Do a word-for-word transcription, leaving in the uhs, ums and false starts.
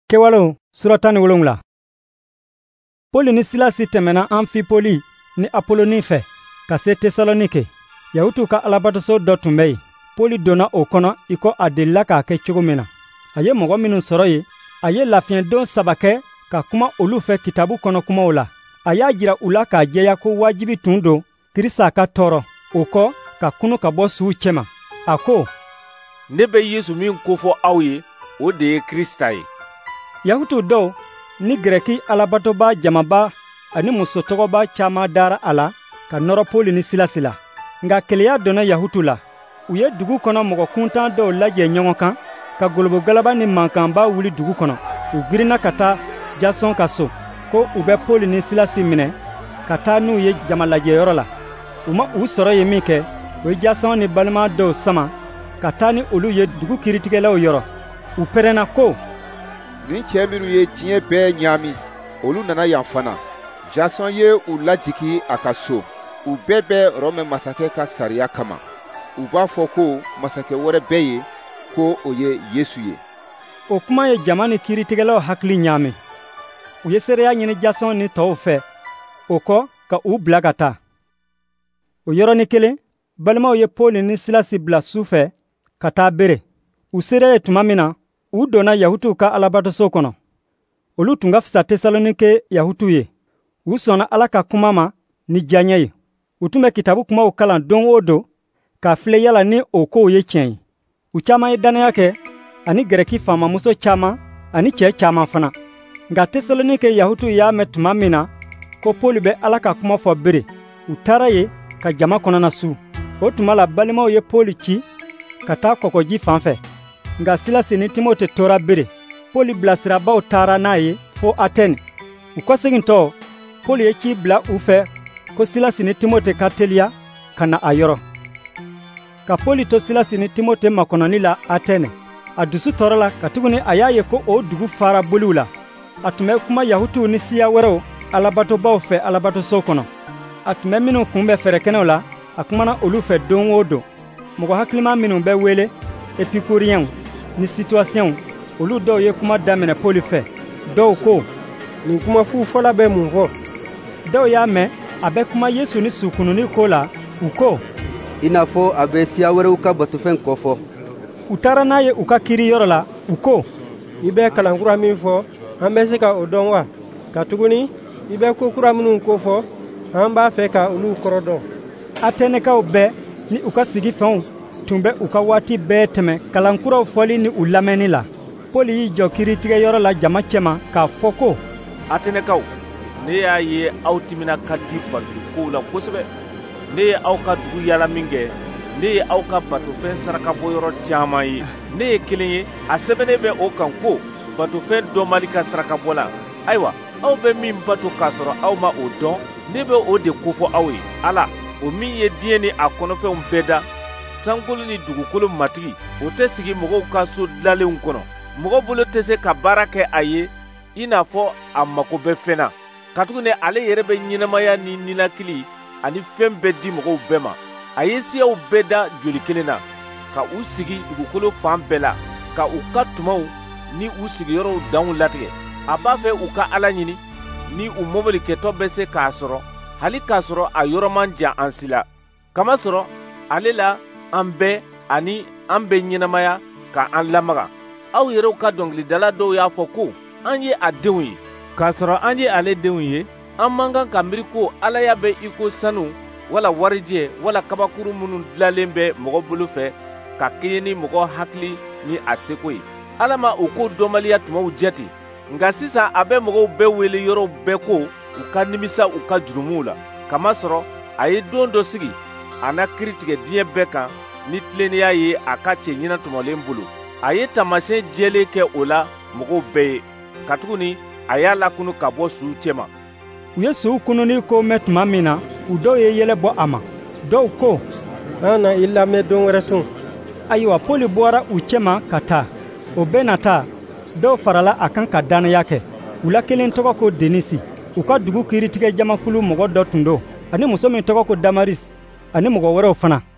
Kewalo sura tan ni wolonwula. Poli ni Silasi tɛmɛna Amfipoli ni Apoloni fɛ ka se Tesalonike. Yahutu ka alabatoso dɔ tun bɛ yen. Poli donna o kɔnɔ i ko a delila k'a kɛ cogo min na. A ye mɔgɔ minnu sɔrɔ yen, a ye lafiɲɛdon saba kɛ ka kuma olu fɛ kitabu kɔnɔ kumaw la. A y'a jira u la k'a jɛya ko wajibi tun don Kirisa ka tɔɔrɔ, o kɔ ka kunu ka bɔ suw cɛma. A ko, ne bɛ Yesu min kofɔ aw ye, o de ye Kirista ye. Yahutu dɔw ni Gɛrɛki alabatoba jamaba ani musotɔgɔba caaman dara a la ka nɔrɔ Poli ni Silasi la. Nka keleya donna Yahutu la. U ye dugu kɔnɔ mɔgɔ kuntan dɔw lajɛ ɲɔgɔn kan ka golobogalaba ni mankanba wuli dugu kɔnɔ. U girinna ka taa Jason ka so ko u bɛ Poli ni Silasi minɛ ka taa n'u ye jama lajɛyɔrɔ la. U ma u sɔrɔ ye min kɛ, o ye Jason ni balima dɔw sama ka taa ni olu ye dugu kiritigɛlaw yɔrɔ. U pɛrɛnna ko, nin cɛ minnu ye diɲɛ bɛɛ ɲaami, olu nana yan fana. Jason ye u lajigi a ka so. U bɛɛ bɛ Rɔmɛ masakɛ ka sariya kama. U b'a fɔ ko masakɛ wɛrɛ bɛ yen, ko o ye Yesu ye. O kuma ye jama ni kiritigɛlaw hakili ɲaami. U ye seereya ɲini Jason ni tɔw fɛ, o kɔ ka u bila ka taa. O yɔrɔnin kelen, balimaw ye Poli ni Silasi bila su fɛ ka taa bere. U sera ye tuma min na, u donna Yahutu ka alabatoso kɔnɔ. Olu tun ka fisa Tesalonike Yahutu ye. U sɔnna Ala ka kuma ma ni diyaɲɛ ye. U tun bɛ kitabu kumaw kalan don o don k'a filɛ yala ni o kow ye tiɲɛ ye. U caaman ye dannaya kɛ, ani Gɛrɛki faamamuso caaman ani cɛɛ caaman fana. Nka Tesalonike Yahutu y'a mɛn tuma min na ko Poli bɛ Ala ka kuma fɔ bere, u taara ye ka jama kɔnɔna su. O tuma la balimaw ye Poli ci ka taa kɔkɔji fan fɛ. Nka Silasi ni Timote tora bere. Poli bilasirabaw taara n'a ye fo Atɛni. U kɔsegintɔ, Poli ye ci bila u fɛ ko Silasi ni Timote ka teliya ka na a yɔrɔ. Ka Poli to Silasi ni Timote makɔnɔni la Atɛni. A dusu tɔɔrɔla katuguni a y'a ye ko o dugu fara boliw la. A tun bɛ kuma Yahutuw ni siya wɛrɛw alabatobaw fɛ alabatoso kɔnɔ. A tun bɛ minnu kun bɛ fɛrɛkɛnɛw la, a kumana olu fɛ don o don. Mɔgɔ hakiliman minnu bɛ wele epikuriyɛnw ni situasiyɛnw, olu dɔw ye kuma daminɛ Poli fɛ. Dɔw ko, nin kuma fu fɔla bɛ mun fɔ? Dɔw y'a mɛn a bɛ kuma Yesu ni sukununi ko la. U ko, i n'a fɔ a bɛ siya wɛrɛw ka batofɛn kɔfɔ. U taara n'a ye u ka kiriyɔrɔ la. U ko, i bɛ kalankura min fɔ, an bɛ se ka o dɔn wa? Katuguni i bɛ kokura minnu kofɔ, an b'a fɛ ka olu kɔrɔ dɔn. Atɛnɛkaw bɛɛ ni u ka sigifɛnw tun bɛ u ka waati bɛɛ tɛmɛ kalankuraw fɔli ni u lamɛnni la. Poli y'i jɔ kiritigɛyɔrɔ la jama cɛma k'a fɔ ko, Atɛnɛkaw, ne y'a ye aw timina ka di batokow la kosɛbɛ. Ne ye aw ka dugu yala min kɛ, ne ye aw ka batofɛn sarakabɔyɔrɔ caaman ye. Ne ye kelen ye, a sɛbɛnnen bɛ o kan ko batofɛn dɔnbali ka sarakabɔ la. Ayiwa, aw bɛ min bato k'a sɔrɔ aw ma o dɔn, ne bɛ o de kofɔ aw ye. Ala, o min ye diɲɛ ni a kɔnɔfɛnw bɛɛ da, sankolo ni dugukolo matigi, o tɛ sigi mɔgɔw ka so dilalenw kɔnɔ. Mɔgɔ bolo tɛ se ka baara kɛ a ye i n'a fɔ a mako bɛ fɛn na. Katuguni ale yɛrɛ bɛ ɲɛnamaya ni ninakili ani fɛn bɛɛ di mɔgɔw bɛɛ ma. A ye siyaw bɛɛ da joli kelen na, ka u sigi dugukolo fan bɛɛ la, ka u ka tumaw ni u sigiyɔrɔw danw latigɛ. A b'a fɛ u ka Ala ɲini, ni u mɔbilikɛtɔ bɛ se k'a sɔrɔ, hali k'a sɔrɔ a yɔrɔ man jan an si la. Kamasɔrɔ ale la an bɛɛ ani an bɛ ɲɛnamaya ka an lamaga. Aw yɛrɛw ka dɔnkilidala dɔw y'a fɔ ko an ye a denw ye. K'a sɔrɔ an ye ale denw ye, an man kan ka miiri ko Ala y'a bɛ i ko sanu wala warijɛ wala kabakuru minnu dilanlen bɛ mɔgɔ bolo fɛ ka kɛɲɛ ni mɔgɔ hakili ni a seko ye. Ala ma o ko dɔnbaliya tumaw jate, nka sisan a bɛ mɔgɔw bɛɛ wele yɔrɔw bɛɛ ko u ka nimisa u ka jurumuw la. Kamasɔrɔ a ye don dɔ sigi a na kiri tigɛ diɲɛ bɛɛ kan ni tilennenya ye a ka cɛ ɲina tɔmɔlen bolo. A ye taamasiyɛn jɛlen kɛ o la mɔgɔw bɛɛ ye. Katuguni a y'a lakunu ka bɔ suw cɛma. U ye suw kununi ko mɛn tuma min na, u dɔw ye yɛlɛ bɔ a ma. Dɔw ko, an na i lamɛn don wɛrɛ tun. Ayiwa, Poli bɔra u cɛma ka taa. O bɛɛ na taa, dɔw farala a kan ka dannaya kɛ. U la kelen tɔgɔ ko Denisi. U ka dugu kiritigɛ jamakulu mɔgɔ dɔ tun don, ani muso min tɔgɔ ko Damaris, ani mɔgɔ wɛrɛw fana.